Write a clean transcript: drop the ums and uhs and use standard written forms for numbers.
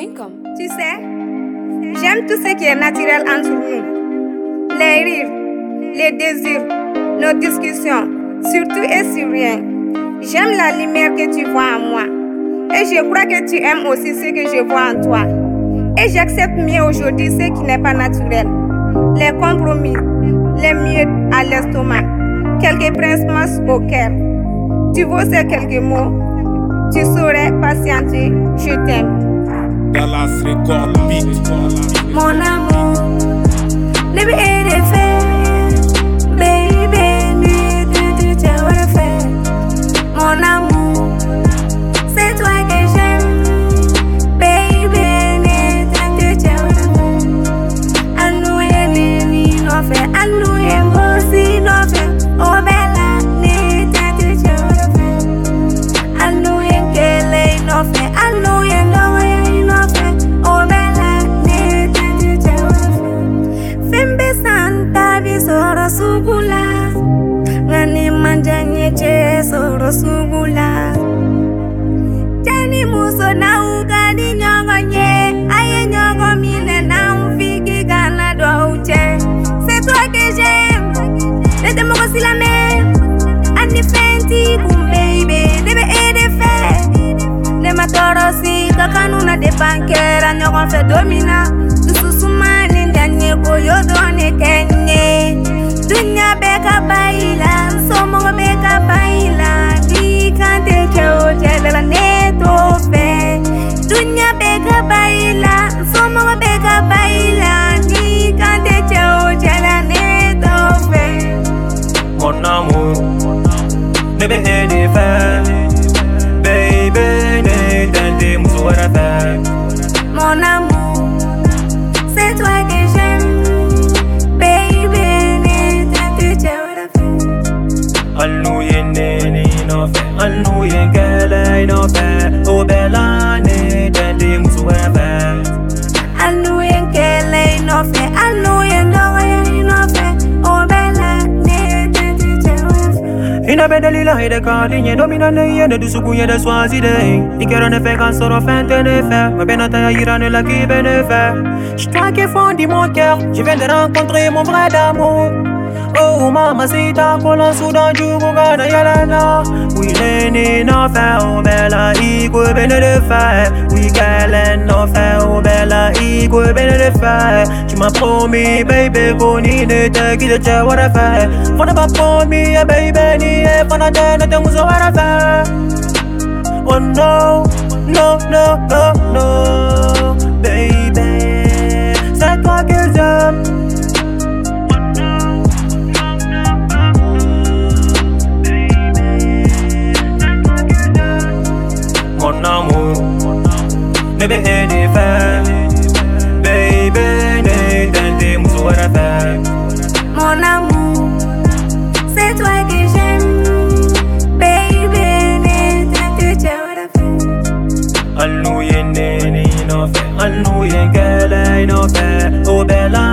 Zedwap.com. Tu sais, j'aime tout ce qui est naturel entre nous. Les rires, les désirs, nos discussions, surtout et sur rien. J'aime la lumière que tu vois en moi. Et je crois que tu aimes aussi ce que je vois en toi. Et j'accepte mieux aujourd'hui ce qui n'est pas naturel. Les compromis, les miettes à l'estomac, quelques pincements au cœur. Tu vois ces quelques mots, tu saurais patienter, je t'aime. Dallas Record Beat. Mon amour, ne be aidé fait, baby, nuit de tu as fait. Mon amour, c'est toi que j'aime, baby, nuit de tu as fait. À nous et ni no fait, à nous et aussi no fait. Oh bella, nuit de tu as fait. À nous et qu'elle no fait, à nous et no. Soro sugula, ngani manjanye che soro sugula. Jani muso na ugadi nyongonye, aye nyongo mine na mfiki gana douche. C'est toi que j'aime, laisse moi aussi la même. Annie Fenty, boom baby, debe ede fe. Ne matorosi, kakanuna de bankera, nyongo fe domina. Dususuma nindanye koyo done kenye. Dunya beka baila, somo beka baila. Di kante kyo jela neto fe. Dunya beka baila, somo beka baila. Di kante kyo jela neto fe. Mon amour, ne be aidé fait, baby, ne t'entends moussouara fait. Mon amour, c'est toi que j'aime, baby. Alnou yene no fe, alnou yen kele no fe. Oh bella ne t'entends moussouara fait. Alnou yen kele no fe, alnou yen no fe. Oh bella ne t'entends fe. Ina bedelila ide kardinye domina ne yene du suku yede swazide. Ikero ne fe kan soro fente ne fe. Ma benata ya irane la qui bene fe. J'toi qui fondit mon cœur, je viens de rencontrer mon vrai d'amour. Oh mamacita, kola sudan jugo gana yalana. We learning no fair, oh bella, equal bene de fer. We galen no fair, oh bella, equal bene de fer. Tu m'as promis, baby, qu'on y n'était qui te tient, what I fait. Faut ne pas promis, baby, ni et faut ne te ne te what I fait. Oh no, no, no, no, no, baby, c'est toi que j'aime. Mon amour, ne be aidé fait, baby, ne t'entends moussouara fait. Mon amour, c'est toi que j'aime, baby, ne t'entends fait. Alnou yene no fait, alnou yen kele no fait. Oh bella